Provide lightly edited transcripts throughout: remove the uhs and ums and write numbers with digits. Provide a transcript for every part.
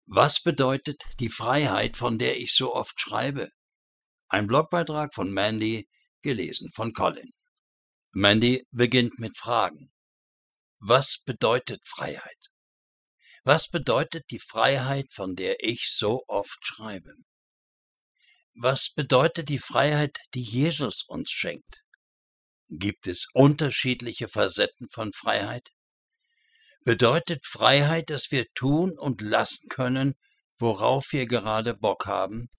Was bedeutet die Freiheit, von der ich so oft schreibe? Ein Blogbeitrag von Mandy, gelesen von Colin. Mandy beginnt mit Fragen. Was bedeutet Freiheit? Was bedeutet die Freiheit, von der ich so oft schreibe? Was bedeutet die Freiheit, die Jesus uns schenkt? Gibt es unterschiedliche Facetten von Freiheit? Bedeutet Freiheit, dass wir tun und lassen können, worauf wir gerade Bock haben?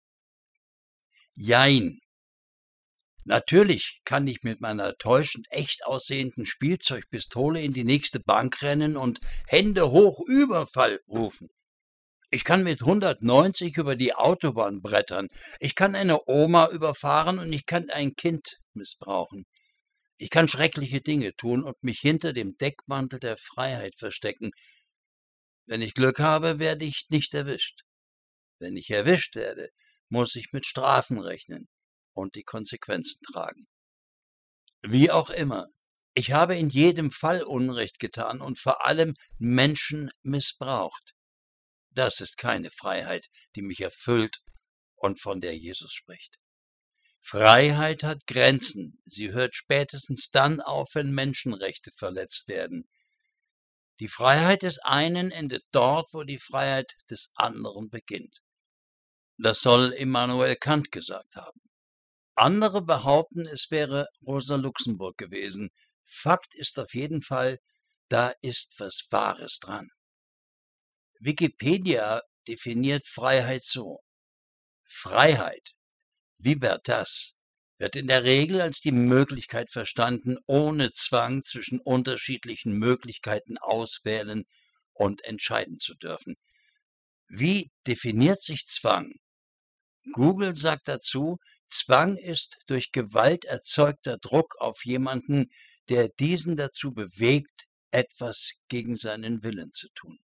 Jein. Natürlich kann ich mit meiner täuschend echt aussehenden Spielzeugpistole in die nächste Bank rennen und Hände hoch Überfall rufen. Ich kann mit 190 über die Autobahn brettern. Ich kann eine Oma überfahren und ich kann ein Kind missbrauchen. Ich kann schreckliche Dinge tun und mich hinter dem Deckmantel der Freiheit verstecken. Wenn ich Glück habe, werde ich nicht erwischt. Wenn ich erwischt werde, muss ich mit Strafen rechnen und die Konsequenzen tragen. Wie auch immer, ich habe in jedem Fall Unrecht getan und vor allem Menschen missbraucht. Das ist keine Freiheit, die mich erfüllt und von der Jesus spricht. Freiheit hat Grenzen. Sie hört spätestens dann auf, wenn Menschenrechte verletzt werden. Die Freiheit des einen endet dort, wo die Freiheit des anderen beginnt. Das soll Immanuel Kant gesagt haben. Andere behaupten, es wäre Rosa Luxemburg gewesen. Fakt ist auf jeden Fall, da ist was Wahres dran. Wikipedia definiert Freiheit so. Freiheit, Libertas, wird in der Regel als die Möglichkeit verstanden, ohne Zwang zwischen unterschiedlichen Möglichkeiten auswählen und entscheiden zu dürfen. Wie definiert sich Zwang? Google sagt dazu, Zwang ist durch Gewalt erzeugter Druck auf jemanden, der diesen dazu bewegt, etwas gegen seinen Willen zu tun.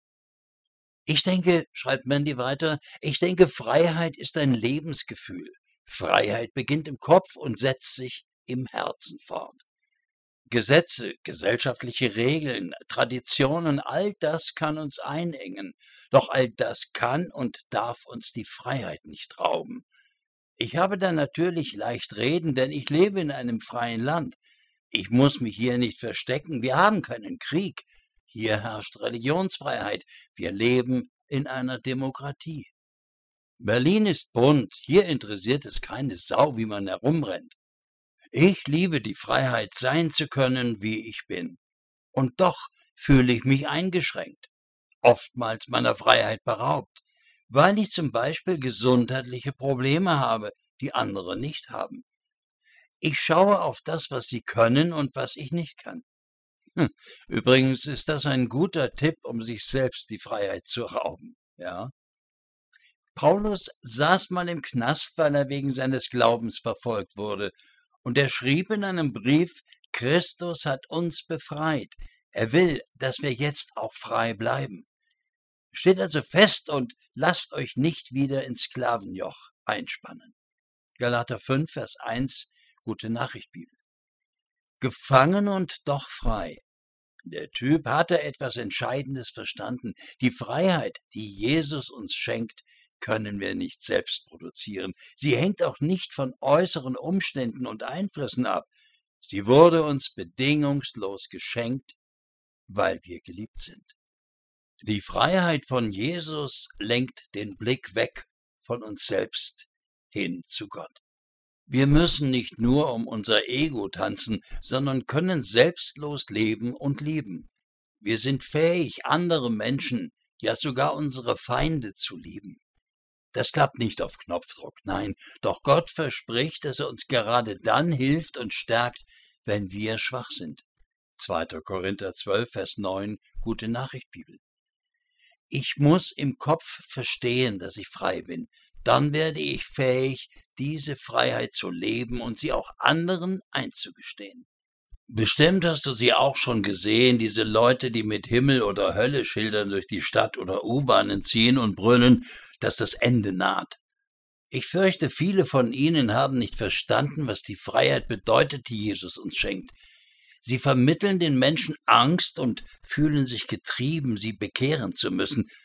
Ich denke, schreibt Mandy weiter, Freiheit ist ein Lebensgefühl. Freiheit beginnt im Kopf und setzt sich im Herzen fort. Gesetze, gesellschaftliche Regeln, Traditionen, all das kann uns einengen. Doch all das kann und darf uns die Freiheit nicht rauben. Ich habe da natürlich leicht reden, denn ich lebe in einem freien Land. Ich muss mich hier nicht verstecken. Wir haben keinen Krieg. Hier herrscht Religionsfreiheit. Wir leben in einer Demokratie. Berlin ist bunt. Hier interessiert es keine Sau, wie man herumrennt. Ich liebe die Freiheit, sein zu können, wie ich bin. Und doch fühle ich mich eingeschränkt, oftmals meiner Freiheit beraubt, weil ich zum Beispiel gesundheitliche Probleme habe, die andere nicht haben. Ich schaue auf das, was sie können und was ich nicht kann. Übrigens ist das ein guter Tipp, um sich selbst die Freiheit zu rauben. Ja? Paulus saß mal im Knast, weil er wegen seines Glaubens verfolgt wurde. Und er schrieb in einem Brief, Christus hat uns befreit. Er will, dass wir jetzt auch frei bleiben. Steht also fest und lasst euch nicht wieder ins Sklavenjoch einspannen. Galater 5, Vers 1, Gute Nachricht Bibel. Gefangen und doch frei. Der Typ hatte etwas Entscheidendes verstanden. Die Freiheit, die Jesus uns schenkt, können wir nicht selbst produzieren. Sie hängt auch nicht von äußeren Umständen und Einflüssen ab. Sie wurde uns bedingungslos geschenkt, weil wir geliebt sind. Die Freiheit von Jesus lenkt den Blick weg von uns selbst hin zu Gott. Wir müssen nicht nur um unser Ego tanzen, sondern können selbstlos leben und lieben. Wir sind fähig, andere Menschen, ja sogar unsere Feinde zu lieben. Das klappt nicht auf Knopfdruck, nein, doch Gott verspricht, dass er uns gerade dann hilft und stärkt, wenn wir schwach sind. 2. Korinther 12, Vers 9, Gute Nachricht Bibel. Ich muss im Kopf verstehen, dass ich frei bin. Dann werde ich fähig, diese Freiheit zu leben und sie auch anderen einzugestehen. Bestimmt hast du sie auch schon gesehen, diese Leute, die mit Himmel- oder Hölle-Schildern durch die Stadt oder U-Bahnen ziehen und brüllen, dass das Ende naht. Ich fürchte, viele von ihnen haben nicht verstanden, was die Freiheit bedeutet, die Jesus uns schenkt. Sie vermitteln den Menschen Angst und fühlen sich getrieben, sie bekehren zu müssen.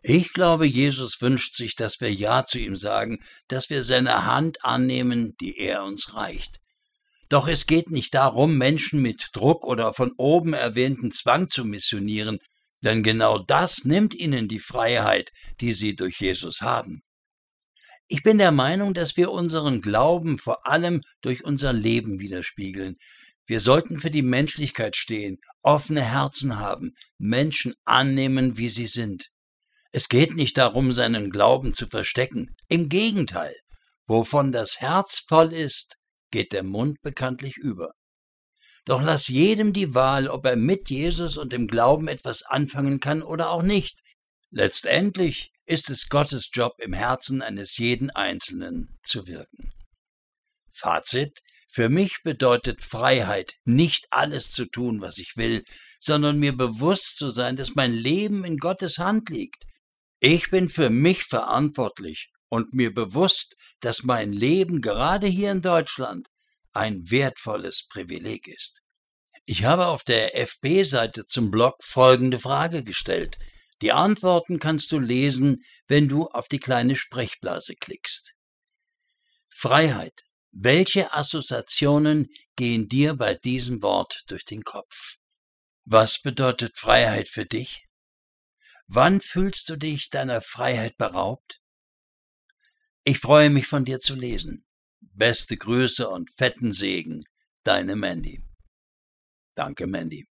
Ich glaube, Jesus wünscht sich, dass wir Ja zu ihm sagen, dass wir seine Hand annehmen, die er uns reicht. Doch es geht nicht darum, Menschen mit Druck oder von oben erwähnten Zwang zu missionieren, denn genau das nimmt ihnen die Freiheit, die sie durch Jesus haben. Ich bin der Meinung, dass wir unseren Glauben vor allem durch unser Leben widerspiegeln. Wir sollten für die Menschlichkeit stehen, offene Herzen haben, Menschen annehmen, wie sie sind. Es geht nicht darum, seinen Glauben zu verstecken. Im Gegenteil, wovon das Herz voll ist, geht der Mund bekanntlich über. Doch lass jedem die Wahl, ob er mit Jesus und dem Glauben etwas anfangen kann oder auch nicht. Letztendlich ist es Gottes Job, im Herzen eines jeden Einzelnen zu wirken. Fazit: Für mich bedeutet Freiheit, nicht alles zu tun, was ich will, sondern mir bewusst zu sein, dass mein Leben in Gottes Hand liegt. Ich bin für mich verantwortlich und mir bewusst, dass mein Leben gerade hier in Deutschland ein wertvolles Privileg ist. Ich habe auf der FB-Seite zum Blog folgende Frage gestellt. Die Antworten kannst du lesen, wenn du auf die kleine Sprechblase klickst. Freiheit. Welche Assoziationen gehen dir bei diesem Wort durch den Kopf? Was bedeutet Freiheit für dich? Wann fühlst du dich deiner Freiheit beraubt? Ich freue mich, von dir zu lesen. Beste Grüße und fetten Segen, deine Mandy. Danke, Mandy.